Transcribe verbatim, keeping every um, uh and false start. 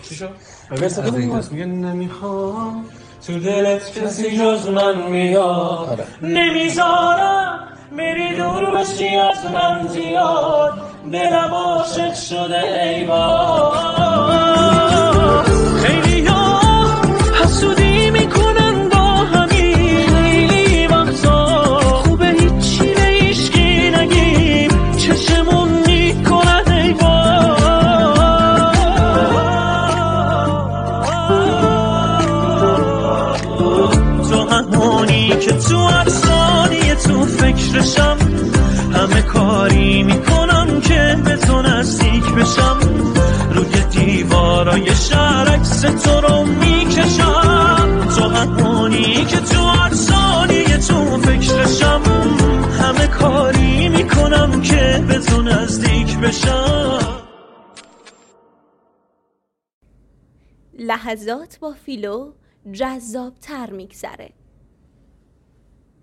چی شد؟ میگه نمیخوام تو دلت کسی جز من میاد، نمیذارم بری دور بشی از من زیاد، دلم عاشق شده ای وای. خیلی ها حسودی میکنن با همین وقتا، خوبه هیچی به هیچکی نگیم چشمون میکنن ای وای. تو همونی که تو هر ثانیه تو فکرشم، همه کاری میکنم که به تو نزدیک بشم، روی دیوارای شهر عکس تو رو میکشم. تو همونی که تو هر ثانیه تو فکرشم، همه کاری میکنم که به تو نزدیک بشم. لحظات با فیلو جذاب تر میگذره.